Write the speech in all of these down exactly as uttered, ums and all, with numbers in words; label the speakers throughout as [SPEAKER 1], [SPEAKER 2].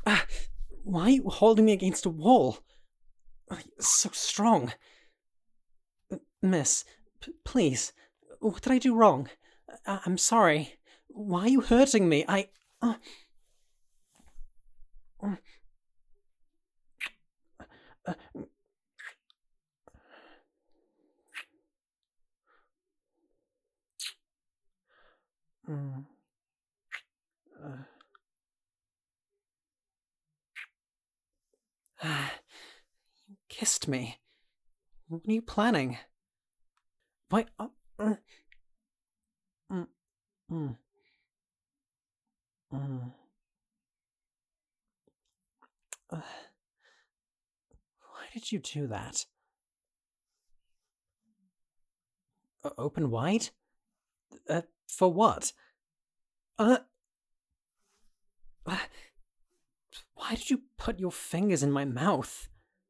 [SPEAKER 1] Ah, why are you holding me against a wall? Ah, you're so strong. Uh, Miss, p- please, what did I do wrong? I- I'm sorry. Why are you hurting me? I. Uh, uh, uh, mm, uh, ah, you kissed me. What are you planning? Why? Uh, uh, mm, mm, mm, uh, why did you do that? Uh, open wide? Uh, for what? Uh, uh, why did you put your fingers in my mouth?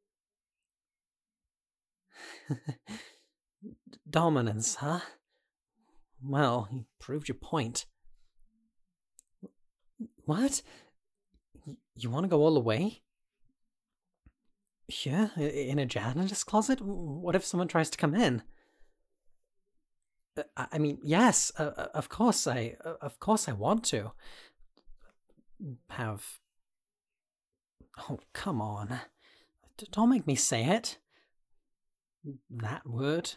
[SPEAKER 1] Dominance, huh? Well, you proved your point. What? Y- You want to go all the way? Here? I- In a janitor's closet? What if someone tries to come in? Uh, I I mean, yes, uh, uh, of course I, uh, of course I want to have. Oh, come on! D- Don't make me say it. That word.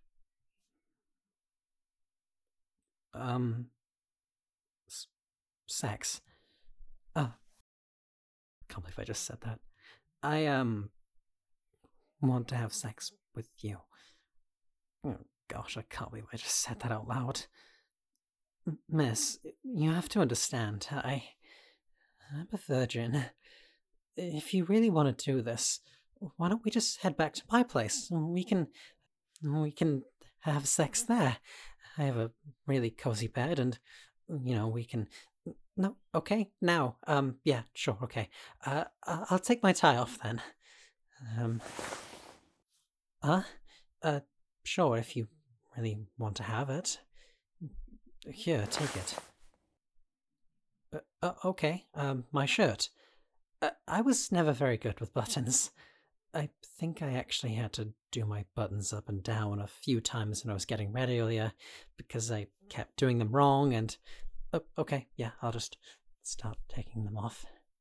[SPEAKER 1] Um, s- sex. Oh, can't believe I just said that. I um want to have sex with you. Oh gosh, I can't believe I just said that out loud. M- Miss, you have to understand. I, I'm a virgin. If you really want to do this, why don't we just head back to my place? We can, we can have sex there. I have a really cozy bed, and you know we can. No, okay, now, um, yeah, sure, okay. Uh, I- I'll take my tie off then. Um, uh, uh, sure, if you really want to have it. Here, take it. Uh, uh, okay, um, my shirt. Uh, I was never very good with buttons. I think I actually had to do my buttons up and down a few times when I was getting ready earlier because I kept doing them wrong and. Oh, okay, yeah, I'll just start taking them off.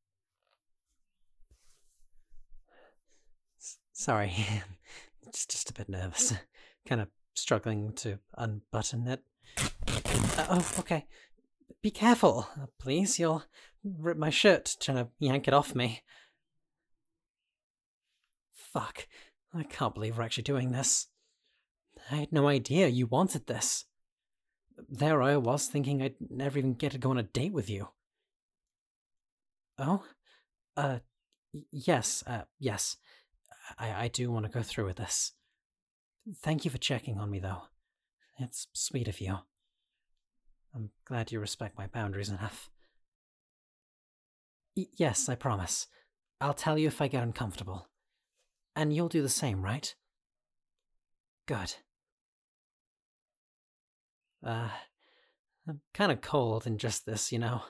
[SPEAKER 1] S- sorry, just, just a bit nervous. Kind of struggling to unbutton it. Uh, oh, okay. Be careful, uh, please. You'll rip my shirt trying to yank it off me. Fuck. I can't believe we're actually doing this. I had no idea you wanted this. There I was thinking I'd never even get to go on a date with you. Oh? Uh, yes, uh, yes. I, I do want to go through with this. Thank you for checking on me, though. It's sweet of you. I'm glad you respect my boundaries enough. Y- yes, I promise. I'll tell you if I get uncomfortable. And you'll do the same, right? Good. Uh, I'm kind of cold in just this, you know.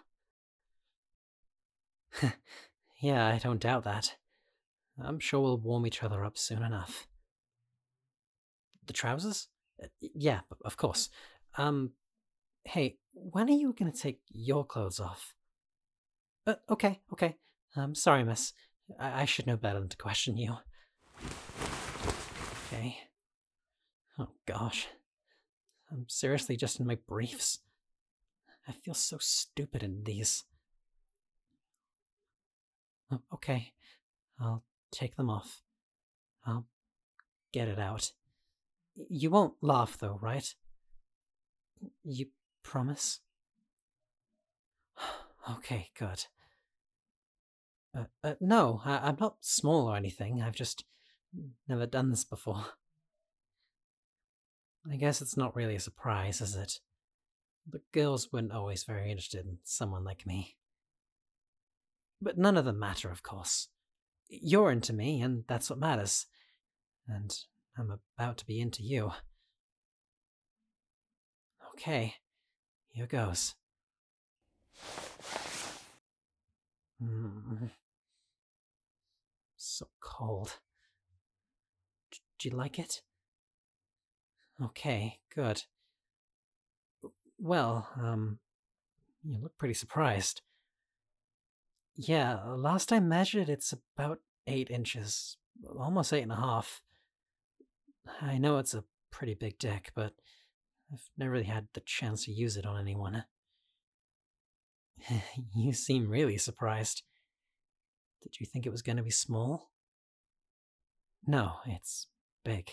[SPEAKER 1] Yeah, I don't doubt that. I'm sure we'll warm each other up soon enough. The trousers? Uh, yeah, of course. Um, hey, when are you gonna take your clothes off? Uh, okay, okay. I'm sorry, miss. I, I should know better than to question you. Okay. Oh gosh. I'm seriously just in my briefs. I feel so stupid in these. Oh, okay. I'll take them off. I'll get it out. You won't laugh though, right? You promise? Okay, good. Uh, uh, no, I- I'm not small or anything. I've just never done this before. I guess it's not really a surprise, is it? The girls weren't always very interested in someone like me. But none of them matter, of course. You're into me, and that's what matters. And I'm about to be into you. Okay, here goes. Mm. So cold. D- do you like it? Okay, good. Well, um, you look pretty surprised. Yeah, last I measured, it's about eight inches. Almost eight and a half. I know it's a pretty big dick, but I've never really had the chance to use it on anyone. You seem really surprised. Did you think it was going to be small? No, it's big.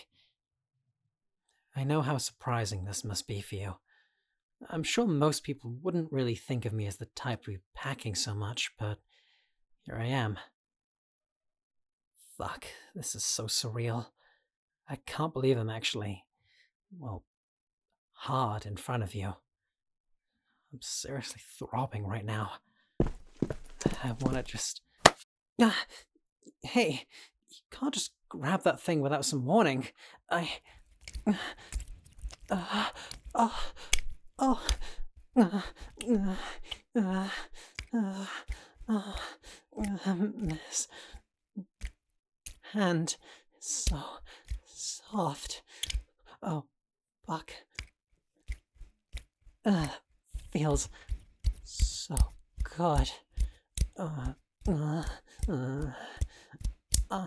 [SPEAKER 1] I know how surprising this must be for you. I'm sure most people wouldn't really think of me as the type to be packing so much, but here I am. Fuck, this is so surreal. I can't believe I'm actually, well, hard in front of you. I'm seriously throbbing right now. I want to just... Ah, hey, you can't just grab that thing without some warning. I... Uh, uh, oh... Oh... Uh, uh, uh, uh, uh, uh, miss... Hand is so soft. Oh, fuck. Uh, feels so good. Uh, uh, uh, uh,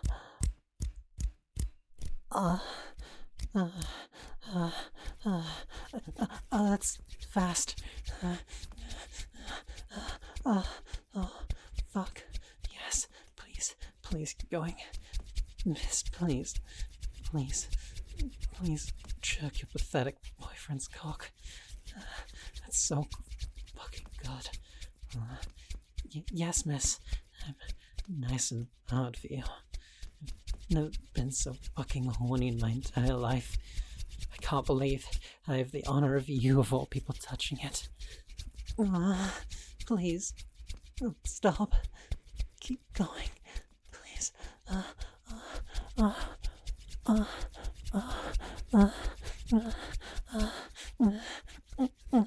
[SPEAKER 1] uh, uh, uh, uh, uh, uh, that's fast. Uh, uh, uh, oh, fuck. Yes, please, please keep going. Miss, please, please, please jerk your pathetic boyfriend's cock. Uh, that's so fucking good. Uh, y- yes, miss. I'm nice and hard for you. I've never been so fucking horny in my entire life. I can't believe I have the honor of you, of all people, touching it. Uh, please, don't stop. Keep going, please. Uh, uh, uh, uh, uh, uh, uh, uh, uh,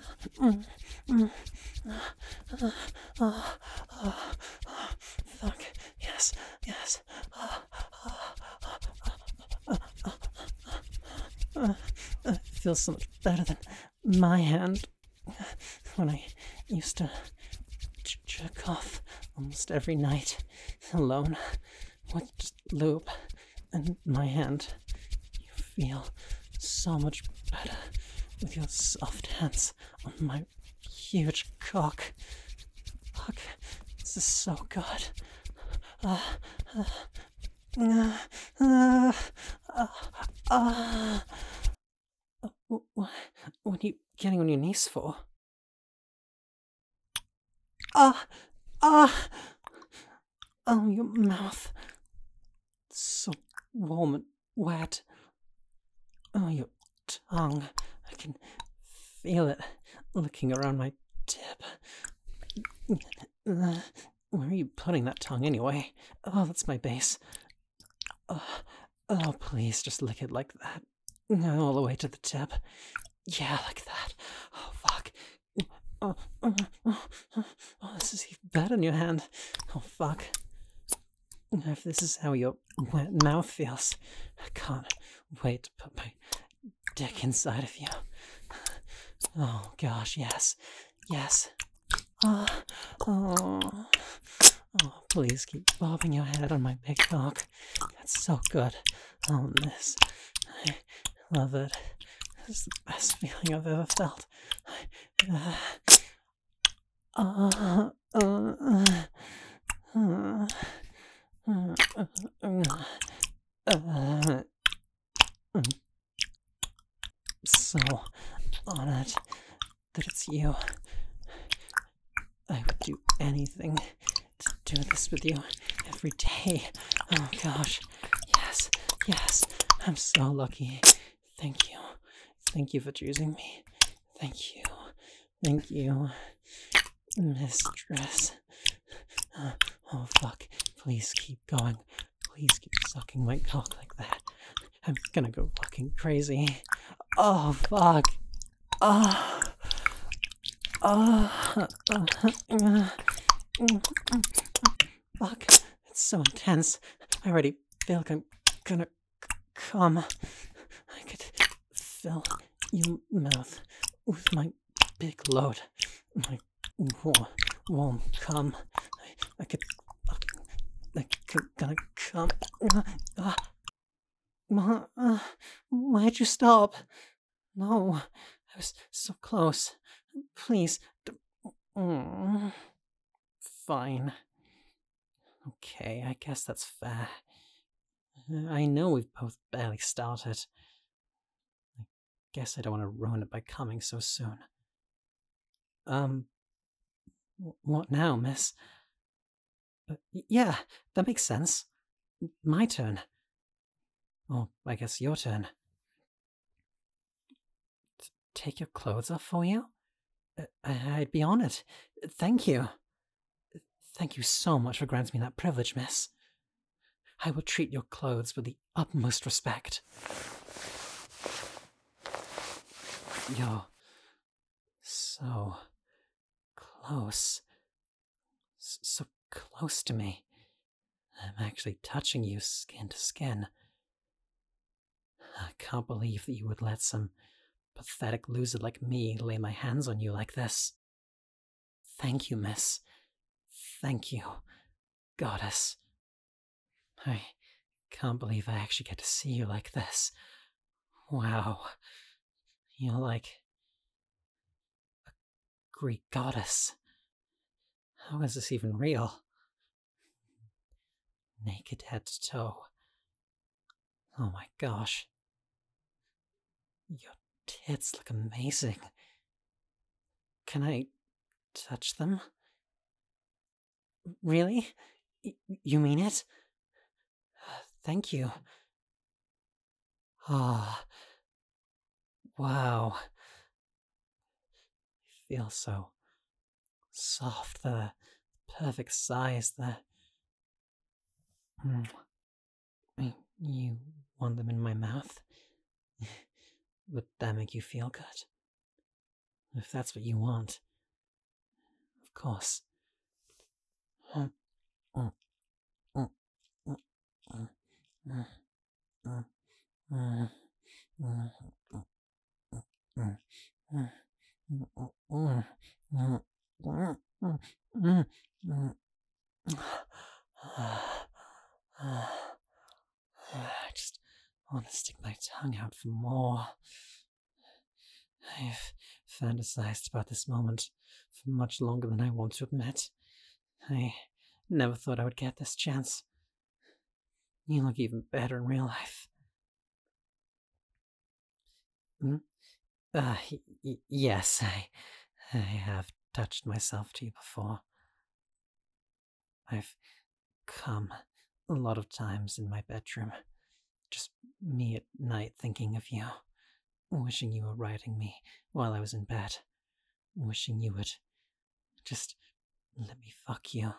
[SPEAKER 1] uh, uh, uh, fuck. Yes, yes. Uh, uh, uh, uh, uh, it feels so much better than my hand when I used to j- jerk off almost every night alone with just lube and my hand. You feel so much better with your soft hands on my huge cock. Fuck, this is so good. Uh, uh, uh, uh, uh, uh, uh, what are you getting on your knees for? Ah, ah, oh, your mouth. So warm and wet. Oh, your tongue. I can feel it licking around my tip. Uh, where are you putting that tongue anyway? Oh, that's my base. Oh, oh, please, just lick it like that. All the way to the tip. Yeah, like that. Oh, fuck. Oh, oh, oh, oh, this is even better in your hand. Oh, fuck. If this is how your wet mouth feels, I can't wait to put my dick inside of you. Oh, gosh, yes. Yes. Oh, oh, oh, please keep bobbing your head on my big cock. That's so good. Oh, miss. I love it. It's the best feeling I've ever felt. Uh, uh, uh, uh, uh, uh, uh, I'm so honored that it's you. I would do anything to do this with you every day. Oh gosh. Yes, yes. I'm so lucky. Thank you. Thank you for choosing me. Thank you. Thank you, mistress. Uh, oh fuck. Please keep going. Please keep sucking my cock like that. I'm gonna go fucking crazy. Oh fuck. Oh. Oh. Uh, uh, Fuck, it's so intense. I already feel like I'm gonna c- come. I could fill your mouth with my big load. My warm, warm cum. I, I could. I could gonna come. Uh, uh, uh, why'd you stop? No, I was so close. Please. D- mm. Fine. Okay, I guess that's fair. I know we've both barely started. I guess I don't want to ruin it by coming so soon. Um, what now, miss? Uh, yeah, that makes sense. My turn. Oh, I guess your turn. T- take your clothes off for you? Uh, I'd be honored. Thank you. Thank you so much for granting me that privilege, miss. I will treat your clothes with the utmost respect. You're so close. S- so close to me. I'm actually touching you skin to skin. I can't believe that you would let some pathetic loser like me lay my hands on you like this. Thank you, miss. Thank you, goddess. I can't believe I actually get to see you like this. Wow. You're like a Greek goddess. How is this even real? Naked head to toe. Oh my gosh. Your tits look amazing. Can I touch them? Really? Y- you mean it? Thank you. Ah, oh, wow. You feel so soft, the perfect size, the... Mm. You want them in my mouth? Would that make you feel good? If that's what you want. Of course. I just want to stick my tongue out for more. I've fantasized about this moment for much longer than I want to admit. I never thought I would get this chance. You look even better in real life. Hmm? Uh, y- yes, I, I have touched myself to you before. I've come a lot of times in my bedroom. Just me at night thinking of you. Wishing you were writing me while I was in bed. Wishing you would just let me fuck you.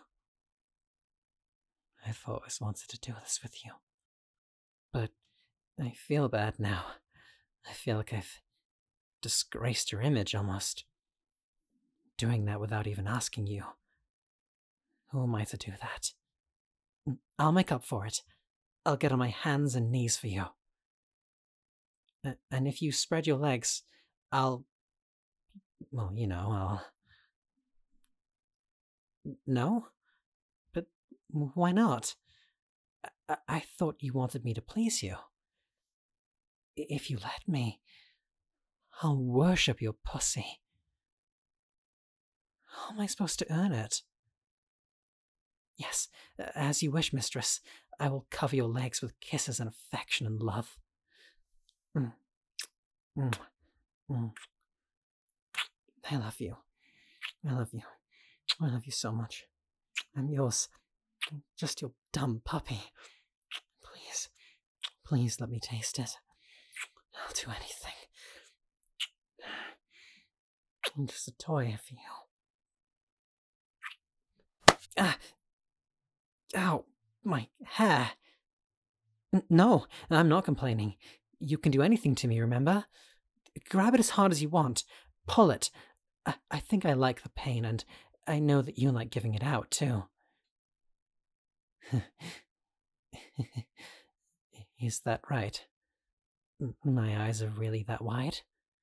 [SPEAKER 1] I've always wanted to do this with you. But I feel bad now. I feel like I've disgraced your image almost. Doing that without even asking you. Who am I to do that? I'll make up for it. I'll get on my hands and knees for you. And if you spread your legs, I'll... Well, you know, I'll... No? But why not? I, I thought you wanted me to please you. If you let me, I'll worship your pussy. How am I supposed to earn it? Yes, as you wish, mistress. I will cover your legs with kisses and affection and love. Mm. Mm. Mm. I love you. I love you. I love you so much. I'm yours. I'm just your dumb puppy. Please, please let me taste it. I'll do anything. I'm just a toy for you. Ah! Ow! My hair! N- no, I'm not complaining. You can do anything to me, remember? Grab it as hard as you want. Pull it. I, I think I like the pain, and I know that you like giving it out, too. Is that right? M- My eyes are really that wide?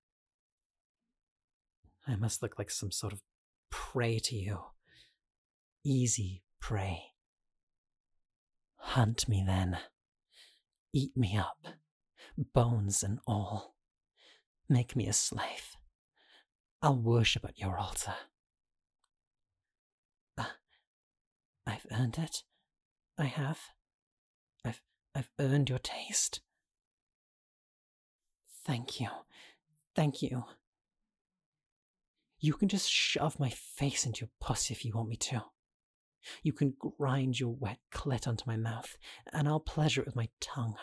[SPEAKER 1] I must look like some sort of prey to you. Easy prey. Hunt me then. Eat me up, bones and all. Make me a slave. I'll worship at your altar. Uh, I've earned it. I have. I've I've earned your taste. Thank you. Thank you. You can just shove my face into your pussy if you want me to. You can grind your wet clit onto my mouth, and I'll pleasure it with my tongue.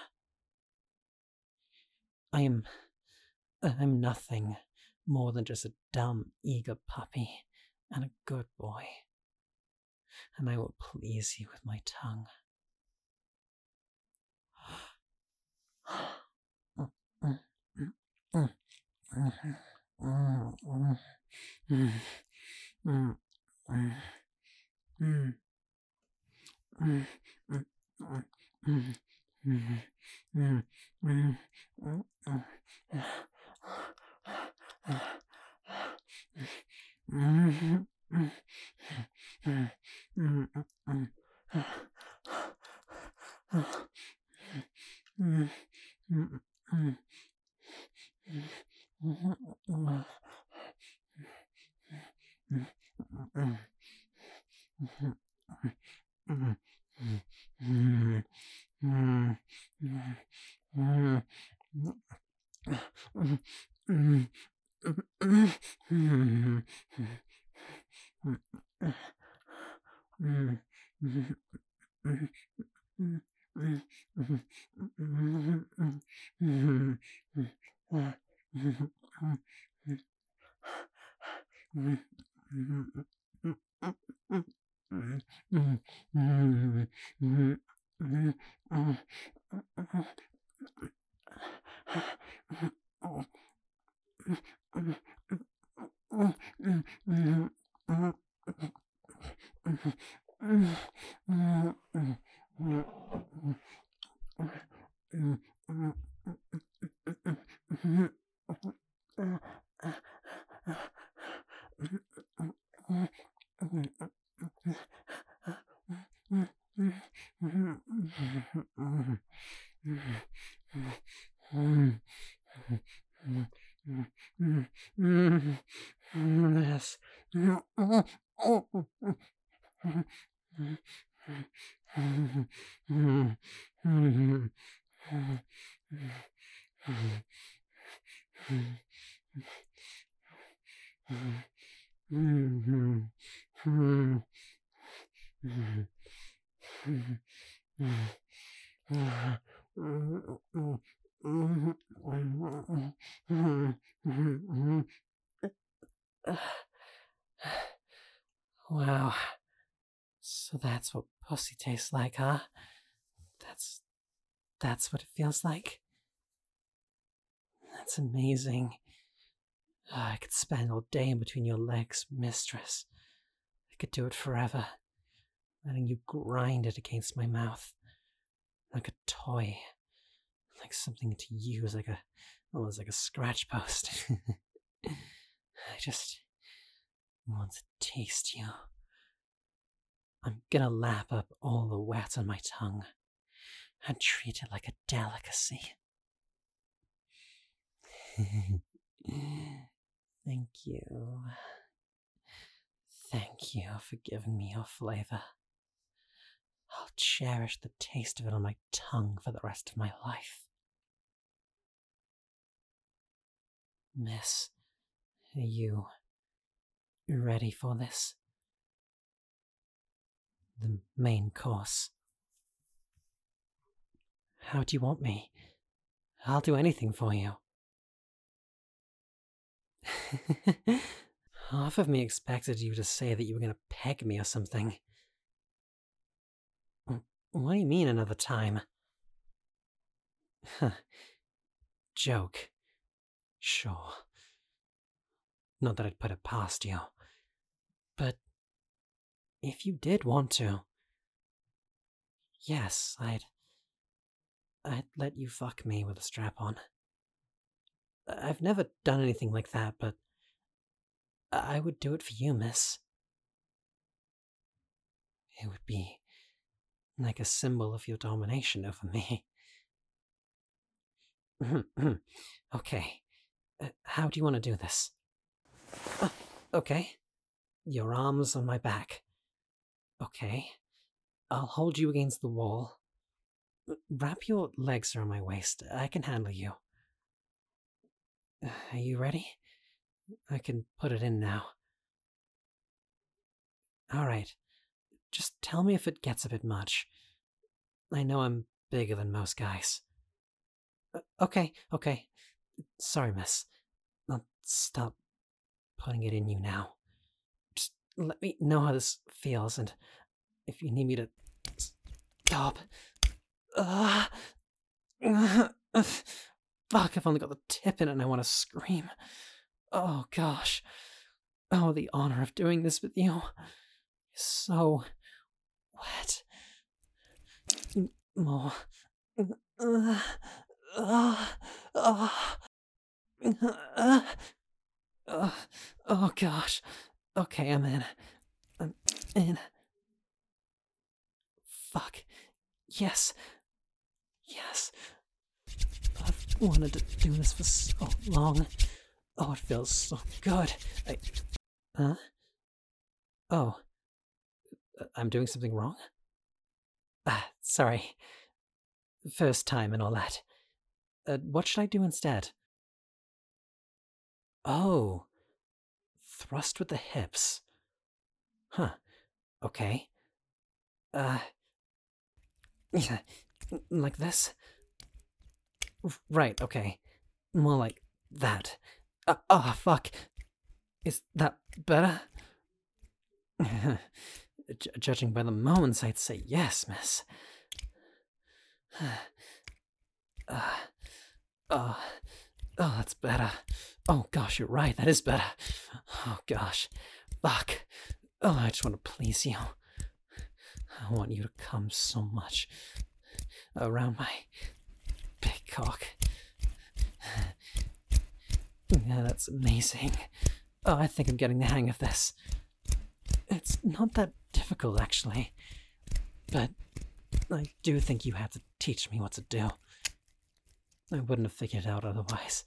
[SPEAKER 1] I am... I'm nothing more than just a dumb, eager puppy, and a good boy. And I will please you with my tongue. Yes. Wow. So that's what pussy tastes like, huh? That's... that's what it feels like? That's amazing. Oh, I could spend all day in between your legs, mistress. I could do it forever, letting you grind it against my mouth. Like a toy. Like something to use, like a... almost like a scratch post. I just... want to taste you. I'm gonna lap up all the wet on my tongue and treat it like a delicacy. Thank you. Thank you for giving me your flavor. I'll cherish the taste of it on my tongue for the rest of my life. Miss, are you ready for this? The main course. How do you want me? I'll do anything for you. Half of me expected you to say that you were going to peg me or something. What do you mean another time? Joke. Sure. Not that I'd put it past you. But if you did want to, yes, I'd. I'd let you fuck me with a strap on. I've never done anything like that, but I would do it for you, miss. It would be like a symbol of your domination over me. Okay, uh, how do you want to do this? Uh, okay, your arms on my back. Okay, I'll hold you against the wall. Wrap your legs around my waist. I can handle you. Are you ready? I can put it in now. Alright, just tell me if it gets a bit much. I know I'm bigger than most guys. Uh, okay, okay. Sorry, miss. I'll stop putting it in you now. Just let me know how this feels, and if you need me to stop. Uh, uh, fuck, I've only got the tip in it and I want to scream. Oh, gosh. Oh, the honor of doing this with you. So wet. More. Uh, uh, uh, uh, uh, oh, gosh. Okay, I'm in. I'm in. Fuck. Yes. Yes. I've wanted to do this for so long. Oh, it feels so good. I... Huh? Oh. I'm doing something wrong? Ah, sorry. First time and all that. Uh, what should I do instead? Oh. Thrust with the hips. Huh. Okay. Uh... Yeah. Like this? Right, okay. More like that. Ah, uh, oh, fuck. Is that better? J- judging by the moments, I'd say yes, miss. uh, oh, oh, that's better. Oh, gosh, you're right, that is better. Oh, gosh. Fuck. Oh, I just want to please you. I want you to come so much around my big cock. Yeah, that's amazing. Oh, I think I'm getting the hang of this. It's not that difficult, actually. But I do think you have to teach me what to do. I wouldn't have figured it out otherwise.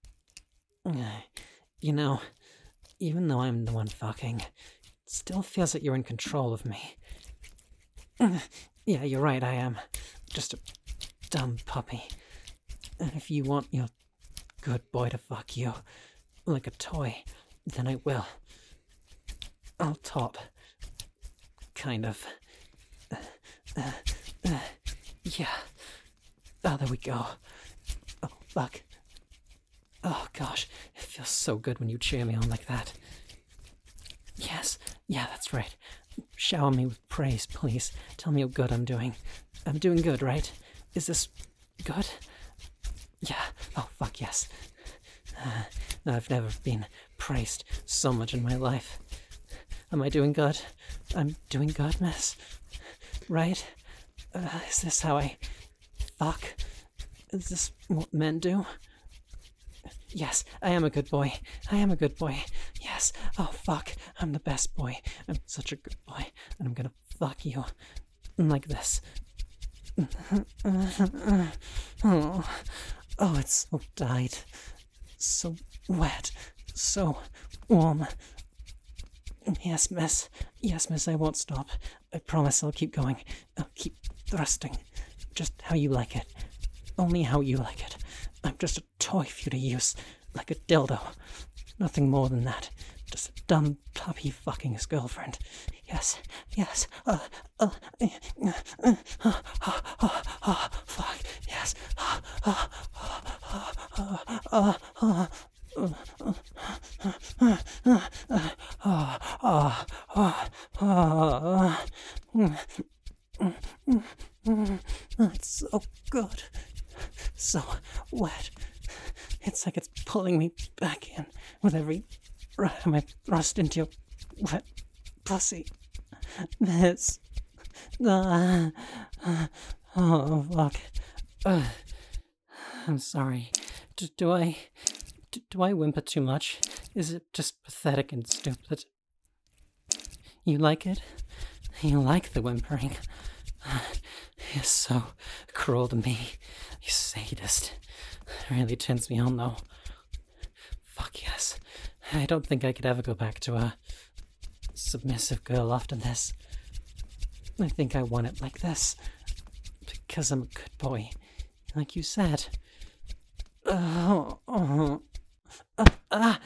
[SPEAKER 1] You know, even though I'm the one fucking, it still feels like you're in control of me. Yeah, you're right, I am. Just a dumb puppy. And if you want your good boy to fuck you like a toy, then I will. I'll top. Kind of. Uh, uh, uh, yeah. Oh, there we go. Oh, fuck. Oh, gosh. It feels so good when you cheer me on like that. Yes. Yeah, that's right. Shower me with praise, please. Tell me how good I'm doing. I'm doing good, right? Is this good? Yeah. Oh, fuck, yes. Uh, I've never been praised so much in my life. Am I doing good? I'm doing good, miss. Right? Uh, is this how I fuck? Is this what men do? Yes, I am a good boy. I am a good boy. Yes. Oh, fuck. I'm the best boy. I'm such a good boy. And I'm gonna fuck you. Like this. Oh, oh, it's so tight. So wet. So warm. Yes, miss. Yes, miss, I won't stop. I promise I'll keep going. I'll keep thrusting. Just how you like it. Only how you like it. I'm just a toy for you to use. Like a dildo. Nothing more than that. Just a dumb puppy fucking his girlfriend. Yes, yes. Uh, uh, uh, uh, uh, uh, uh, uh, fuck. Yes. Uh, uh, uh, uh, uh, uh, it's so good. So wet. It's like it's pulling me back in with every time I thrust into your wet pussy. Miss. Uh, uh, oh, fuck. Uh, I'm sorry. Do, do I... Do, do I whimper too much? Is it just pathetic and stupid? You like it? You like the whimpering? You're so cruel to me. You sadist. It really turns me on, though. Fuck yes. I don't think I could ever go back to a submissive girl after this. I think I want it like this. Because I'm a good boy. Like you said. Oh, oh. Uh, ah!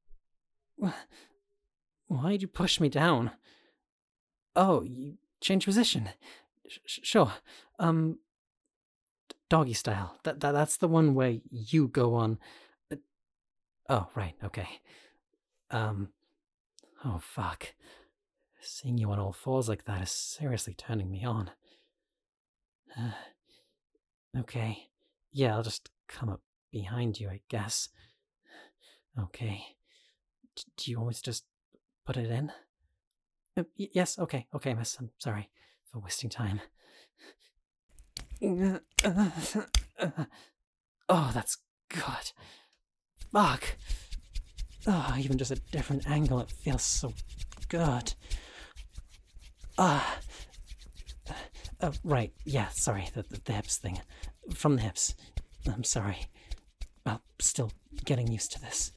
[SPEAKER 1] Why'd you push me down? Oh, you changed position. Sh- sure. Um, doggy style. That, that that's the one where you go on. Uh, oh, right. Okay. Um. Oh fuck. Seeing you on all fours like that is seriously turning me on. Uh, okay. Yeah, I'll just come up behind you, I guess. Okay. D- do you want me to just put it in? Uh, y- yes. Okay. Okay, miss. I'm sorry for wasting time. Oh, that's good. Fuck. Oh, even just a different angle, it feels so good. Ah. Uh, uh, right, yeah, sorry, the, the, the hips thing. From the hips. I'm sorry. Well, still getting used to this.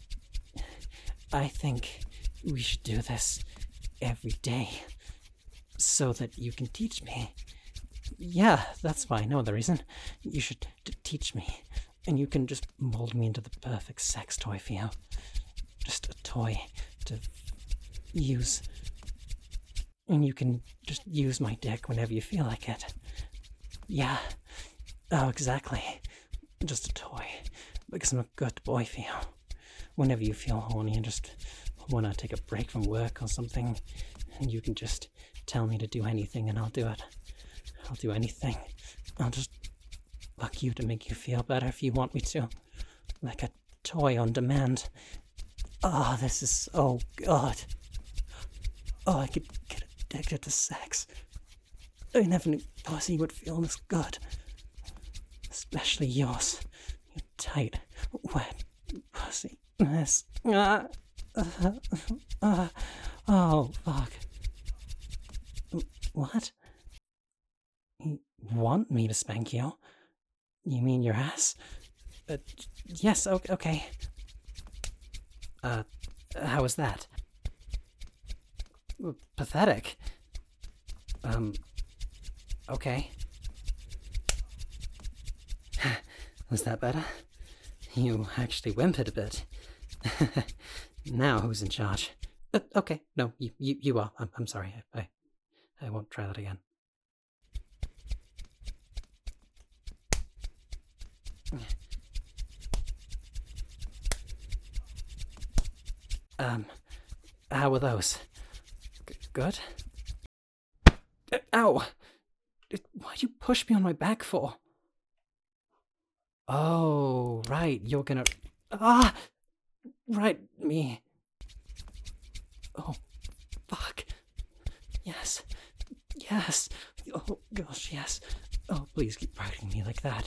[SPEAKER 1] I think we should do this every day so that you can teach me. Yeah, that's why. No other reason. You should t- teach me, and you can just mold me into the perfect sex toy for you. Just a toy to use. And you can just use my dick whenever you feel like it. Yeah. Oh, exactly. Just a toy. Because I'm a good boy for you. Whenever you feel horny and just want to take a break from work or something, and you can just tell me to do anything and I'll do it. I'll do anything. I'll just fuck you to make you feel better if you want me to. Like a toy on demand. Oh, this is so good. Oh, I could get addicted to sex. I never knew pussy would feel this good. Especially yours. You tight, wet pussy. This. Uh, uh, uh, oh, fuck. What? You want me to spank you? You mean your ass? Uh, yes, okay. Uh, how was that? Pathetic. Um, okay. Was that better? You actually whimpered a bit. Now who's in charge? Uh, okay, no, you, you, you are. I'm, I'm sorry. I, I, I won't try that again. Um, how were those? G- good? Uh, ow! Why'd you push me on my back for? Oh, right, you're gonna... Ah! Right, me. Oh, fuck. Yes. Yes. Oh, gosh, yes. Oh, please keep riding me like that.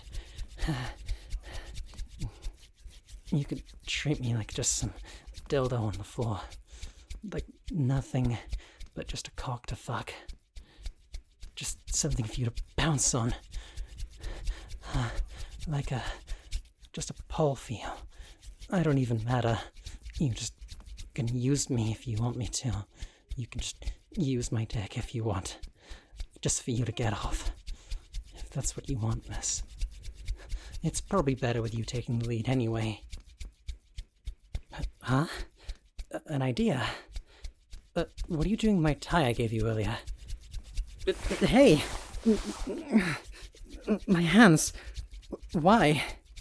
[SPEAKER 1] You could treat me like just some dildo on the floor. Like nothing but just a cock to fuck. Just something for you to bounce on. Uh, like a... just a pole for you. I don't even matter. You just can use me if you want me to. You can just use my dick if you want. Just for you to get off. If that's what you want, miss. It's probably better with you taking the lead anyway. Huh? An idea? Uh, what are you doing with my tie I gave you earlier? Uh, hey! My hands. Why?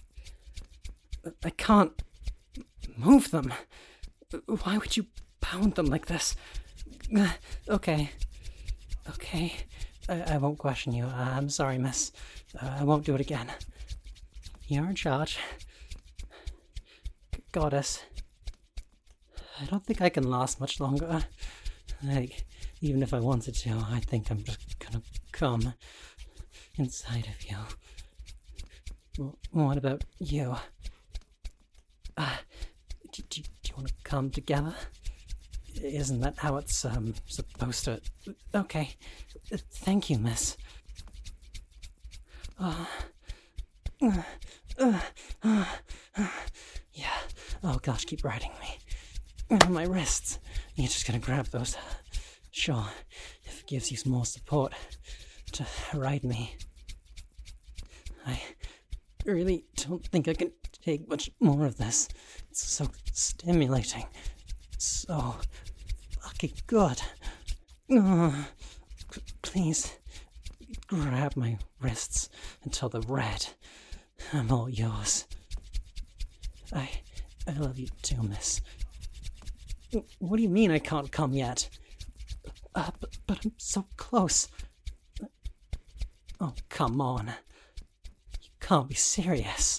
[SPEAKER 1] I can't move them. Why would you pound them like this? Okay. Okay. I, I won't question you. I'm sorry, miss. I won't do it again. You're in charge. Goddess. I don't think I can last much longer. Like, even if I wanted to, I think I'm just gonna come inside of you. Well, what about you? Uh, do, do, do you want to come together? Isn't that how it's um supposed to? Okay, thank you, miss. Uh, uh, uh, uh, uh, yeah. Oh gosh, keep riding me. Uh, my wrists. You're just gonna grab those. Sure, if it gives you more support to ride me. I really don't think I can take much more of this. It's so stimulating. So fucking good. Oh, please grab my wrists until they're red. I'm all yours. I I love you too, miss. What do you mean I can't come yet? Uh, but, but I'm so close. Oh, come on. You can't be serious.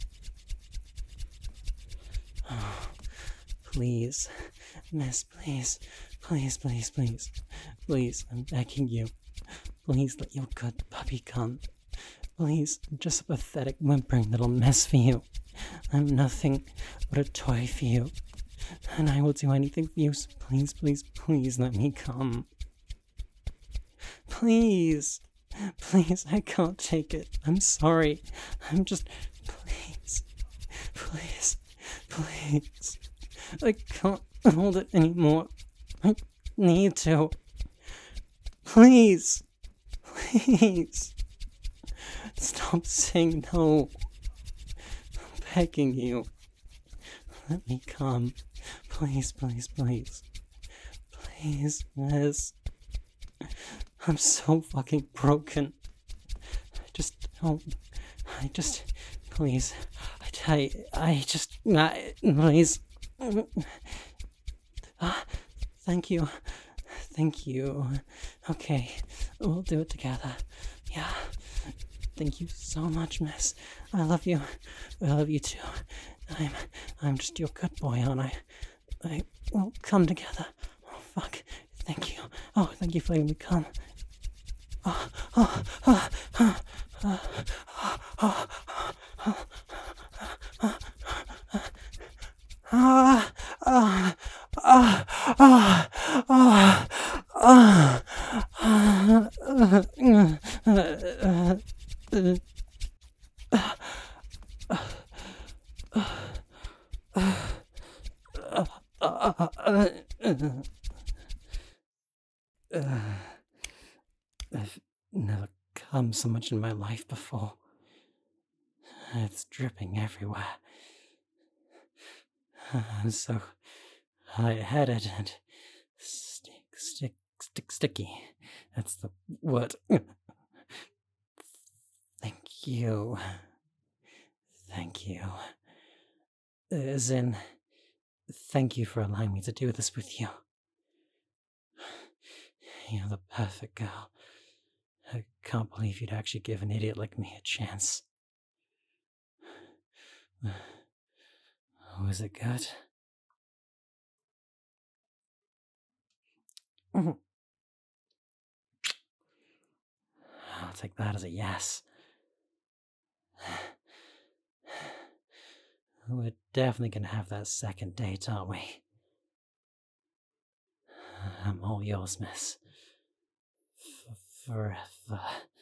[SPEAKER 1] Oh, please, miss, please. Please, please, please. Please, I'm begging you. Please let your good puppy come. Please, I'm just a pathetic, whimpering little mess for you. I'm nothing but a toy for you. And I will do anything for you, so please, please, please let me come. Please. Please, I can't take it. I'm sorry. I'm just... Please. Please. Please. I can't hold it anymore. I need to. Please. Please. Stop saying no. I'm begging you. Let me come. Please, please, please. Please, miss. I'm so fucking broken. I just don't. I just. Please. I, I, I just. I, please. Ah, thank you. Thank you. Okay. We'll do it together. Yeah. Thank you so much, miss. I love you. I love you too. I'm I'm just your good boy, aren't I? I will come together. Oh fuck. Thank you. Oh, thank you for letting me come. Oh, oh, oh, oh, oh, oh, oh, oh, Ah, ah, ah, ah, ah, ah, ah, I've never come so much in my life before. It's dripping everywhere. I'm so high-headed and stick, stick, stick, sticky. That's the word. Thank you. Thank you. As in, thank you for allowing me to do this with you. You're the perfect girl. I can't believe you'd actually give an idiot like me a chance. Was it good? I'll take that as a yes. We're definitely gonna have that second date, aren't we? I'm all yours, miss. F- forever.